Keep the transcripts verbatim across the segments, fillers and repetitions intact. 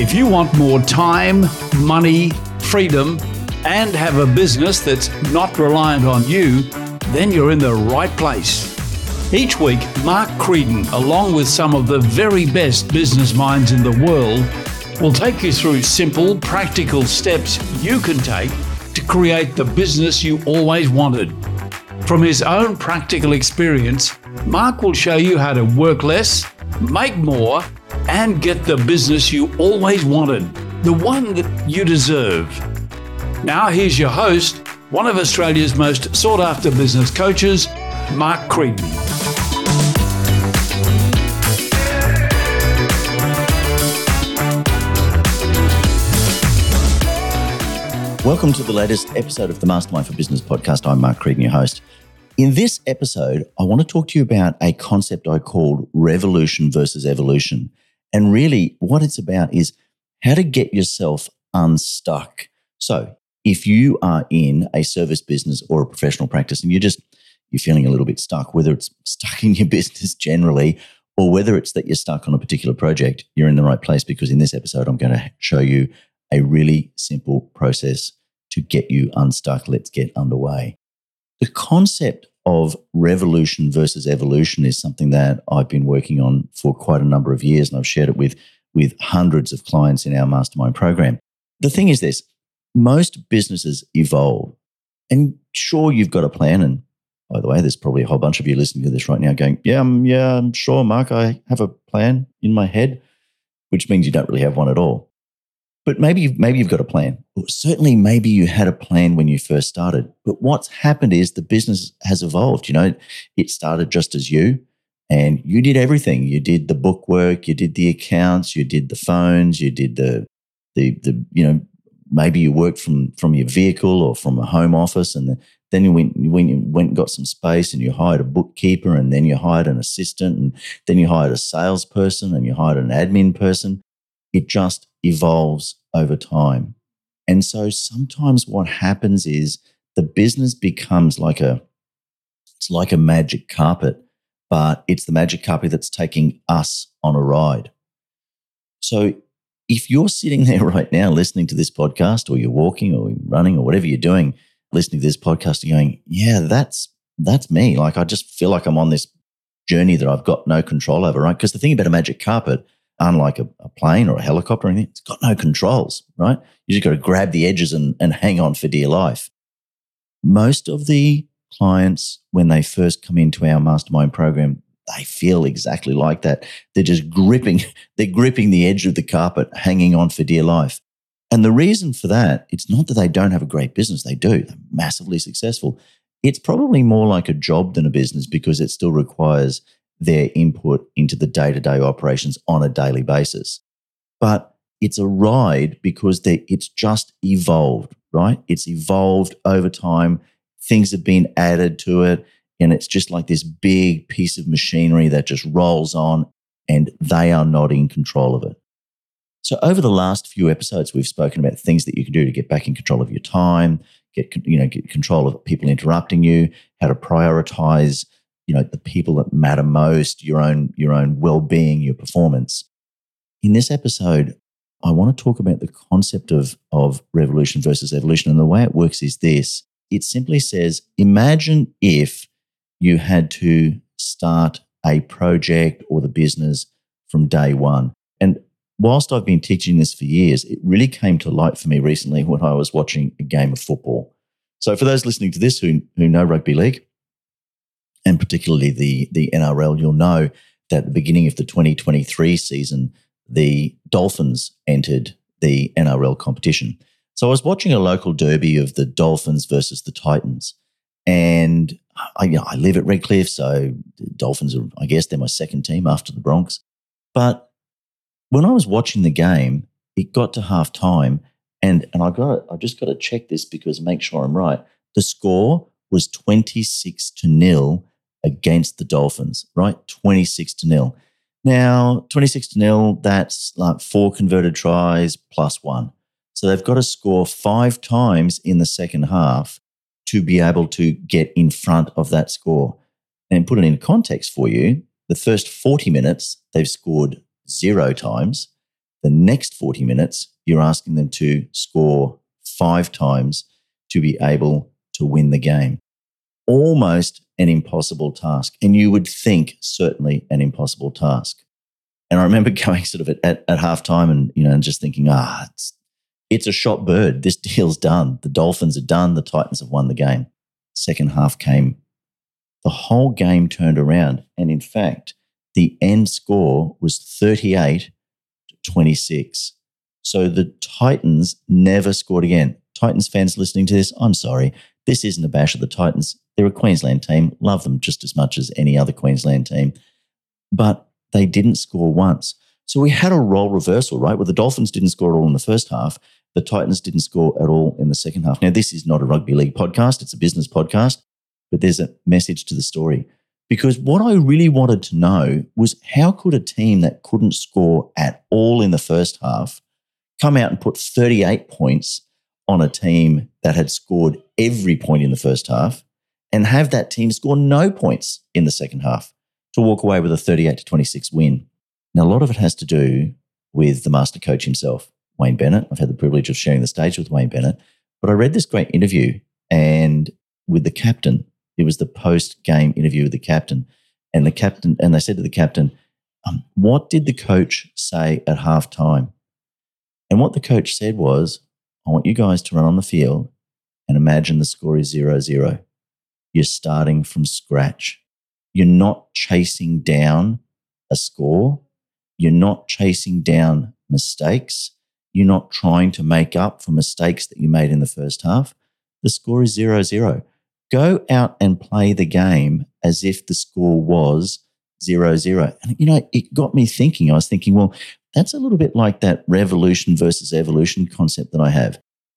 If you want more time, money, freedom, and have a business that's not reliant on you, then you're in the right place. Each week, Mark Creedon, along with some of the very best business minds in the world, will take you through simple, practical steps you can take to create the business you always wanted. From his own practical experience, Mark will show you how to work less, make more, and get the business you always wanted, the one that you deserve. Now here's your host, one of Australia's most sought-after business coaches, Mark Creedon. Welcome to the latest episode of the Mastermind for Business podcast. I'm Mark Creedon, your host. In this episode, I want to talk to you about a concept I called revolution versus evolution. And really what it's about is how to get yourself unstuck. So if you are in a service business or a professional practice and you're just, you're feeling a little bit stuck, whether it's stuck in your business generally or whether it's that you're stuck on a particular project, you're in the right place, because in this episode, I'm going to show you a really simple process to get you unstuck. Let's get underway. The concept of revolution versus evolution is something that I've been working on for quite a number of years, and I've shared it with, with hundreds of clients in our mastermind program. The thing is this, most businesses evolve, and sure, you've got a plan. And by the way, there's probably a whole bunch of you listening to this right now going, yeah, I'm, yeah, I'm sure, Mark, I have a plan in my head, which means you don't really have one at all. But maybe you've, maybe you've got a plan. Well, certainly maybe you had a plan when you first started. But what's happened is the business has evolved. You know, it started just as you, and you did everything. You did the bookwork, you did the accounts, you did the phones, you did the, the, the you know, maybe you worked from, from your vehicle or from a home office, and then you went, you went, you went and got some space and you hired a bookkeeper, and then you hired an assistant, and then you hired a salesperson, and you hired an admin person. It just evolves over time. And so sometimes what happens is the business becomes like a, it's like a magic carpet, but it's the magic carpet that's taking us on a ride. So if you're sitting there right now listening to this podcast, or you're walking or running or whatever you're doing, listening to this podcast and going, yeah, that's, that's me. Like, I just feel like I'm on this journey that I've got no control over, right? Because the thing about a magic carpet, unlike a, a plane or a helicopter or anything, it's got no controls, right? You just got to grab the edges and, and hang on for dear life. Most of the clients, when they first come into our mastermind program, they feel exactly like that. They're just gripping, they're gripping the edge of the carpet, hanging on for dear life. And the reason for that, it's not that they don't have a great business. They do. They're massively successful. It's probably more like a job than a business, because it still requires their input into the day-to-day operations on a daily basis. But it's a ride because they, it's just evolved, right? It's evolved over time. Things have been added to it, and it's just like this big piece of machinery that just rolls on, and they are not in control of it. So over the last few episodes, we've spoken about things that you can do to get back in control of your time, get, you know, get control of people interrupting you, how to prioritize, you know, the people that matter most, your own, your own well-being, your performance. In this episode, I want to talk about the concept of, of revolution versus evolution. And the way it works is this. It simply says, imagine if you had to start a project or the business from day one. And whilst I've been teaching this for years, it really came to light for me recently when I was watching a game of football. So for those listening to this who, who know rugby league, and particularly the, the N R L, you'll know that at the beginning of the twenty twenty-three season, the Dolphins entered the N R L competition. So I was watching a local derby of the Dolphins versus the Titans. And I, you know, I live at Redcliffe, so the Dolphins are, I guess they're my second team after the Bronx. But when I was watching the game, it got to half time, and, and I got I just got to check this because make sure I'm right. The score was twenty-six to nil against the Dolphins, right? twenty-six to nil. Now, twenty-six to nil, that's like four converted tries plus one. So they've got to score five times in the second half to be able to get in front of that score. And put it in context for you, the first forty minutes, they've scored zero times. The next forty minutes, you're asking them to score five times to be able to win the game. Almost an impossible task. And you would think certainly an impossible task. And I remember going sort of at, at, at halftime and, you know, and just thinking, ah, it's, it's a shot bird. This deal's done. The Dolphins are done. The Titans have won the game. Second half came. The whole game turned around. And in fact, the end score was thirty-eight to twenty-six. So the Titans never scored again. Titans fans listening to this, I'm sorry. This isn't a bash of the Titans. They're a Queensland team. Love them just as much as any other Queensland team. But they didn't score once. So we had a role reversal, right? Where the Dolphins didn't score at all in the first half. The Titans didn't score at all in the second half. Now, this is not a rugby league podcast. It's a business podcast. But there's a message to the story. Because what I really wanted to know was how could a team that couldn't score at all in the first half come out and put thirty-eight points on a team that had scored every point in the first half and have that team score no points in the second half to walk away with a thirty-eight to twenty-six win. Now, a lot of it has to do with the master coach himself, Wayne Bennett. I've had the privilege of sharing the stage with Wayne Bennett, but I read this great interview and with the captain. It was the post-game interview with the captain, and the captain, and they said to the captain, um, what did the coach say at halftime? And what the coach said was, I want you guys to run on the field and imagine the score is zero zero. You're starting from scratch. You're not chasing down a score. You're not chasing down mistakes. You're not trying to make up for mistakes that you made in the first half. The score is zero zero. Go out and play the game as if the score was zero zero. And, you know, it got me thinking. I was thinking, well, that's a little bit like that revolution versus evolution concept that I have.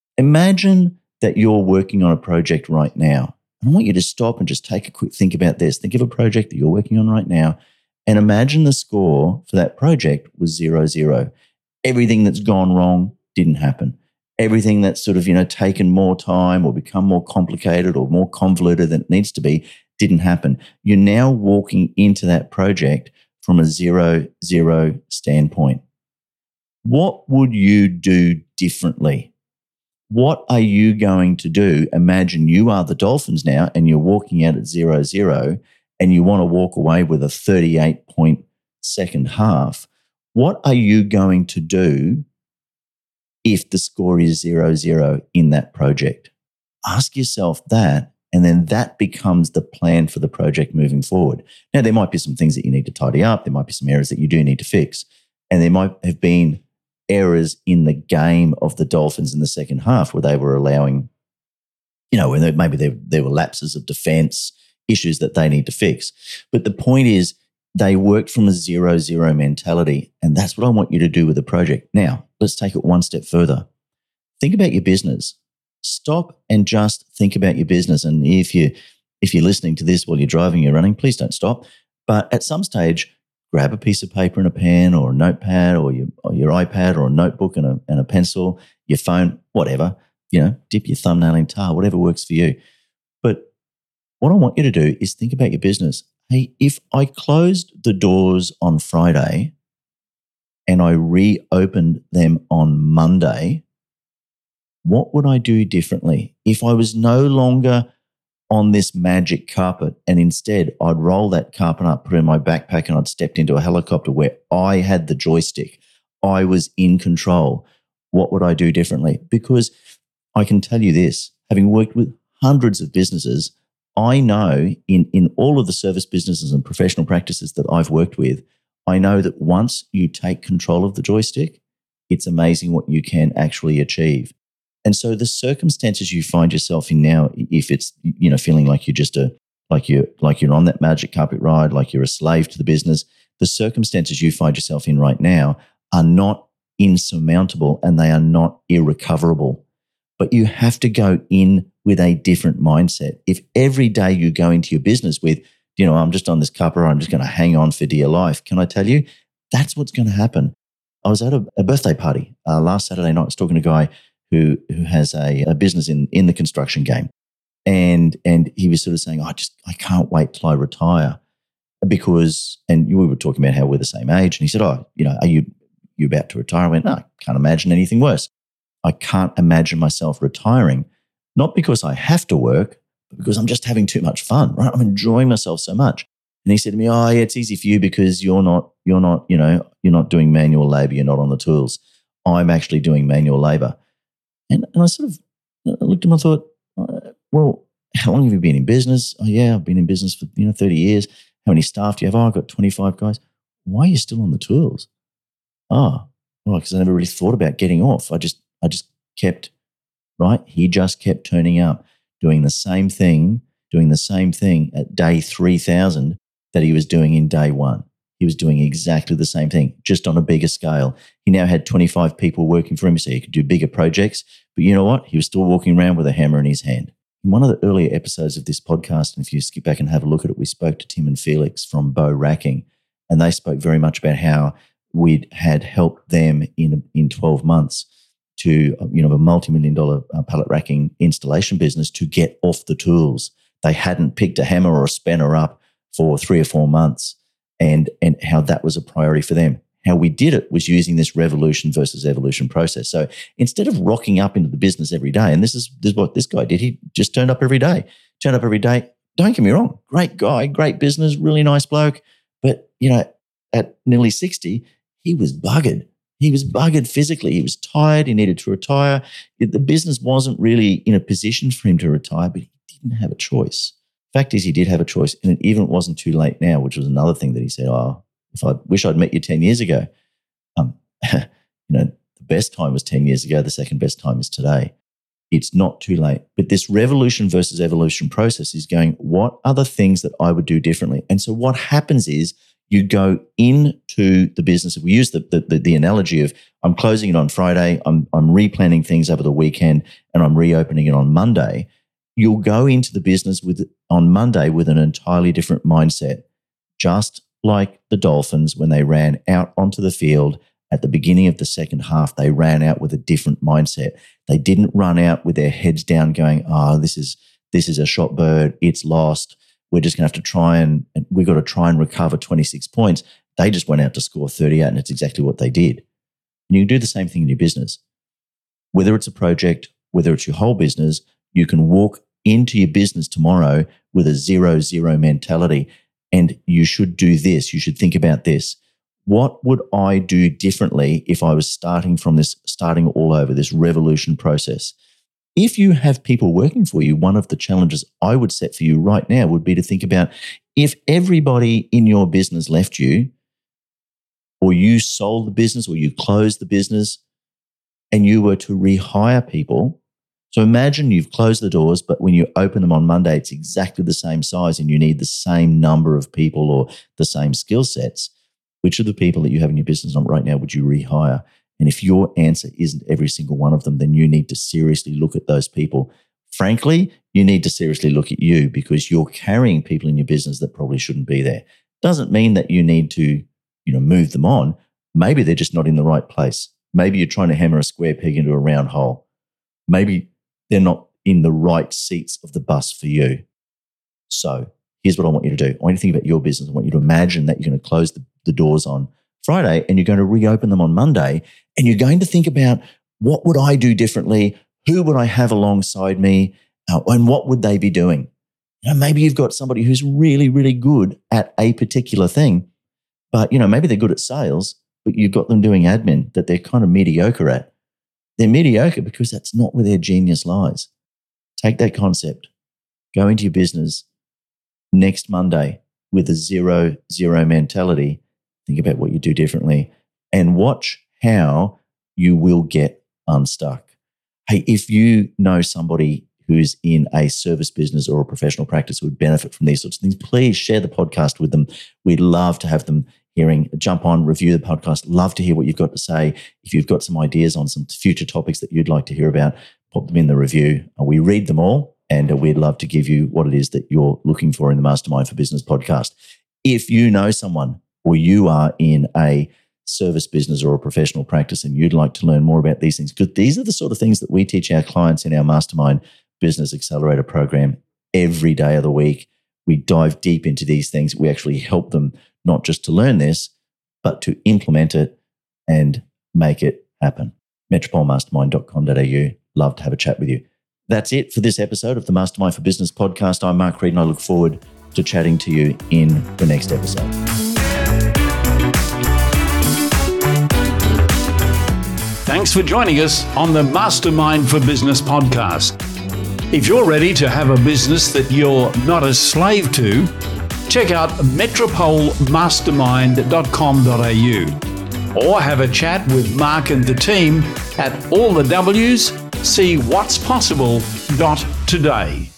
Imagine that you're working on a project right now. I want you to stop and just take a quick think about this. Think of a project that you're working on right now and imagine the score for that project was zero zero. Everything that's gone wrong didn't happen. Everything that's sort of, you know, taken more time or become more complicated or more convoluted than it needs to be didn't happen. You're now walking into that project from a zero zero standpoint. What would you do differently? What are you going to do? Imagine you are the Dolphins now and you're walking out at zero zero and you want to walk away with a thirty-eight point second half. What are you going to do if the score is zero zero in that project? Ask yourself that, and then that becomes the plan for the project moving forward. Now, there might be some things that you need to tidy up. There might be some errors that you do need to fix. And there might have been errors in the game of the Dolphins in the second half where they were allowing, you know, where maybe there, there were lapses of defense, issues that they need to fix. But the point is, they worked from a zero zero mentality, and that's what I want you to do with the project. Now, let's take it one step further. Think about your business. Stop and just think about your business. And if you if you're listening to this while you're driving, you're running, please don't stop. But at some stage, grab a piece of paper and a pen, or a notepad, or your or your iPad, or a notebook and a and a pencil, your phone, whatever. You know, dip your thumbnail in tar, whatever works for you. But what I want you to do is think about your business. Hey, if I closed the doors on Friday and I reopened them on Monday, what would I do differently? If I was no longer on this magic carpet and instead I'd roll that carpet up, put it in my backpack, and I'd stepped into a helicopter where I had the joystick, I was in control, what would I do differently? Because I can tell you this, having worked with hundreds of businesses, I know in, in all of the service businesses and professional practices that I've worked with, I know that once you take control of the joystick, it's amazing what you can actually achieve. And so the circumstances you find yourself in now, if it's, you know, feeling like you're just a, like you're, like you're on that magic carpet ride, like you're a slave to the business, the circumstances you find yourself in right now are not insurmountable and they are not irrecoverable. But you have to go in with a different mindset. If every day you go into your business with, you know, I'm just on this carpet ride, I'm just going to hang on for dear life, can I tell you, that's what's going to happen. I was at a, a birthday party uh, last Saturday night. I was talking to a guy who who has a, a business in, in the construction game. And and he was sort of saying, oh, I just, I can't wait till I retire because, and we were talking about how we're the same age. And he said, oh, you know, are you, you about to retire? I went, no, I can't imagine anything worse. I can't imagine myself retiring, not because I have to work, but because I'm just having too much fun, right? I'm enjoying myself so much. And he said to me, oh, yeah, it's easy for you because you're not, you're not, you know, you're not doing manual labor. You're not on the tools. I'm actually doing manual labor. And, and I sort of I looked at him and thought, well, how long have you been in business? Oh, yeah, I've been in business for, you know, thirty years. How many staff do you have? Oh, I've got twenty-five guys. Why are you still on the tools? Oh, well, because I never really thought about getting off. I just, I just kept, right? He just kept turning up, doing the same thing, doing the same thing at day three thousand that he was doing in day one. He was doing exactly the same thing, just on a bigger scale. He now had twenty-five people working for him, so he could do bigger projects. But you know what? He was still walking around with a hammer in his hand. In one of the earlier episodes of this podcast, and if you skip back and have a look at it, we spoke to Tim and Felix from Bow Racking, and they spoke very much about how we had helped them in in twelve months to, you know, a multi-million dollar uh, pallet racking installation business to get off the tools. They hadn't picked a hammer or a spanner up for three or four months, and and how that was a priority for them. How we did it was using this revolution versus evolution process. So instead of rocking up into the business every day, and this is, this is what this guy did, he just turned up every day, turned up every day. Don't get me wrong, great guy, great business, really nice bloke. But, you know, at nearly sixty, he was buggered. He was buggered physically. He was tired. He needed to retire. The business wasn't really in a position for him to retire, but he didn't have a choice. Fact is, he did have a choice, and it even wasn't too late now, which was another thing that he said, oh, if I wish I'd met you ten years ago. Um, you know, the best time was ten years ago. The second best time is today. It's not too late. But this revolution versus evolution process is going, what are the things that I would do differently? And so what happens is you go into the business. We use the, the, the, the analogy of I'm closing it on Friday, I'm, I'm replanning things over the weekend, and I'm reopening it on Monday. You'll go into the business with on Monday with an entirely different mindset, just like the Dolphins when they ran out onto the field at the beginning of the second half. They ran out with a different mindset. They didn't run out with their heads down going, oh, this is this is a shot bird, it's lost, we're just going to have to try and, and we've got to try and recover twenty-six points. They just went out to score thirty-eight, and it's exactly what they did. And you can do the same thing in your business. Whether it's a project, whether it's your whole business, you can walk into your business tomorrow with a zero, zero mentality. And you should do this. You should think about this. What would I do differently if I was starting from this, starting all over, this revolution process? If you have people working for you, one of the challenges I would set for you right now would be to think about if everybody in your business left you, or you sold the business, or you closed the business, and you were to rehire people. So imagine you've closed the doors, but when you open them on Monday, it's exactly the same size and you need the same number of people or the same skill sets. Which of the people that you have in your business right now would you rehire? And if your answer isn't every single one of them, then you need to seriously look at those people. Frankly, you need to seriously look at you, because you're carrying people in your business that probably shouldn't be there. Doesn't mean that you need to, you know, move them on. Maybe they're just not in the right place. Maybe you're trying to hammer a square peg into a round hole. Maybe they're not in the right seats of the bus for you. So here's what I want you to do. I want you to think about your business. I want you to imagine that you're going to close the, the doors on Friday and you're going to reopen them on Monday, and you're going to think about, what would I do differently? Who would I have alongside me? Uh, and what would they be doing? You know, maybe you've got somebody who's really, really good at a particular thing, but, you know, maybe they're good at sales, but you've got them doing admin that they're kind of mediocre at. They're mediocre because that's not where their genius lies. Take that concept, go into your business next Monday with a zero, zero mentality. Think about what you do differently and watch how you will get unstuck. Hey, if you know somebody who's in a service business or a professional practice who would benefit from these sorts of things, please share the podcast with them. We'd love to have them hearing, jump on, review the podcast. Love to hear what you've got to say. If you've got some ideas on some future topics that you'd like to hear about, pop them in the review. We read them all, and we'd love to give you what it is that you're looking for in the Mastermind for Business podcast. If you know someone, or you are in a service business or a professional practice and you'd like to learn more about these things, because these are the sort of things that we teach our clients in our Mastermind Business Accelerator program every day of the week. We dive deep into these things. We actually help them not just to learn this, but to implement it and make it happen. metropole mastermind dot com dot a u. Love to have a chat with you. That's it for this episode of the Mastermind for Business podcast. I'm Mark Reed and I look forward to chatting to you in the next episode. Thanks for joining us on the Mastermind for Business podcast. If you're ready to have a business that you're not a slave to, check out metropole mastermind dot com dot a u or have a chat with Mark and the team at all the W's, see what's possible dot today.